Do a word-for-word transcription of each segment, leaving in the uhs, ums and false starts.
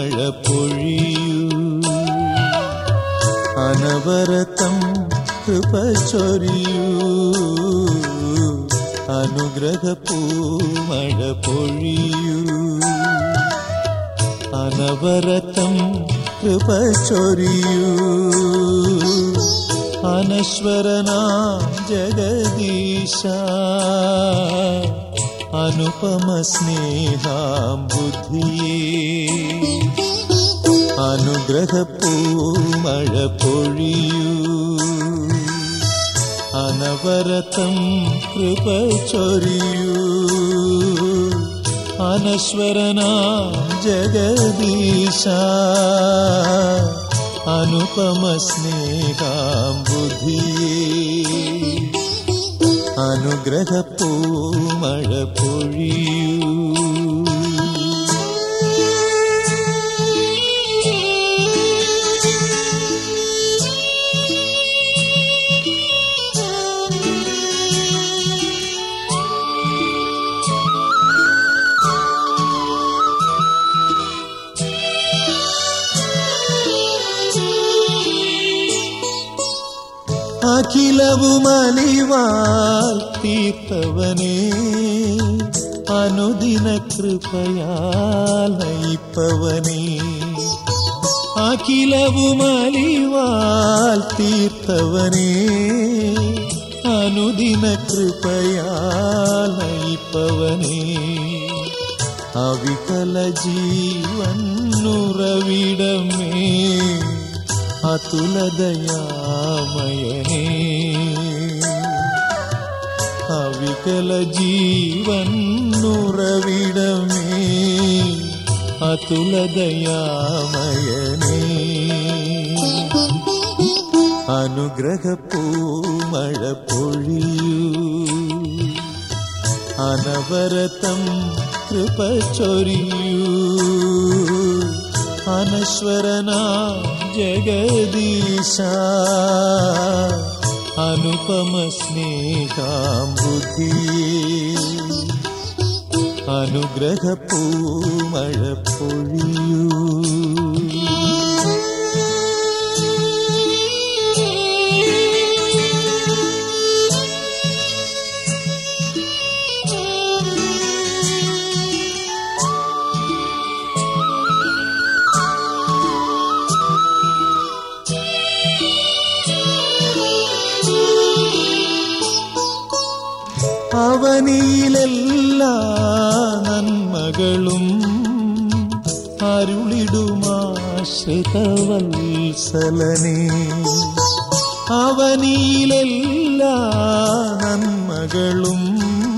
മഴ പൊഴിയൂ. അനവരതം കൃപ ചൊരിയൂ. അനുഗ്രഹപ്പൂമഴ പൊഴിയൂ. അനവരതം കൃപ ചൊരിയൂ. അനശ്വരനാം ജഗദീശ അനുപമ സ്നേഹാം ബുദ്ധിയേ. അനുഗ്രഹപ്പൂമഴ പൊഴിയൂ. അനവരതം കൃപ ചൊരിയൂ. അനശ്വരനാം ജഗദീശ അനുപമ സ്നേഹാം ബുദ്ധിയേ. അനുഗ്രഹപ്പൂമഴ പൊഴിയൂ. അഖിലവുമലിവാൽ തീർത്തവനേ, അനുദിന കൃപയാൽ നയിപ്പവനേ. അഖിലവുമലിവാൽ തീർത്തവനേ, അനുദിന കൃപയാൽ നയിപ്പവനേ. അവികല ജീവൻ ഉറവിടമേ, അതുലദയാമയനേ. അവികല ജീവൻ ഉറവിടമേ, അതുലദയാമയനേ. അനുഗ്രഹപ്പൂമഴ പൊഴിയൂ. അനവരതം കൃപ ചൊരിയൂ. അനശ്വരനാം ജഗദീശ അനുപമ സ്നേഹാം ബുദ്ധിയേ. അനുഗ്രഹപ്പൂമഴ പൊഴിയൂ. അവനിയിലെല്ലാ നന്മകളും അരുളിടുമാശ്രിതവത്സലനേ. അവനിയിലെല്ലാ നന്മകളും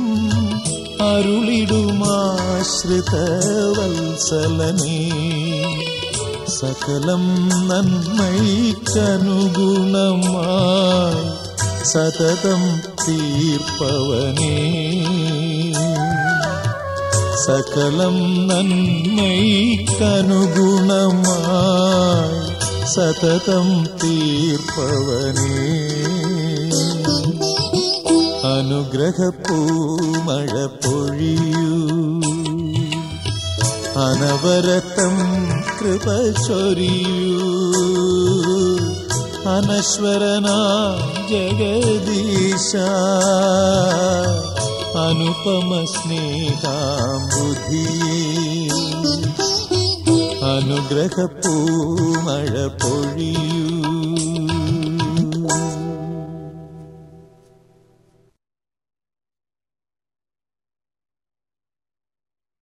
അരുളിടുമാശ്രിതവത്സലനേ. സകലം നന്മയ്ക്കനുഗുണമായി സതതം തീർപ്പവനേ. സകലം നന്മയ്ക്കനുഗുണമായി സതതം തീർപ്പവനേ. അനുഗ്രഹപ്പൂമഴ പൊഴിയൂ. അനവരതം കൃപ ചൊരിയൂ. അനശ്വരനാം ജഗദീശ അനുപമ സ്നേഹാം ബുദ്ധിയേ. അനുഗ്രഹപ്പൂമഴ പൊഴിയൂ.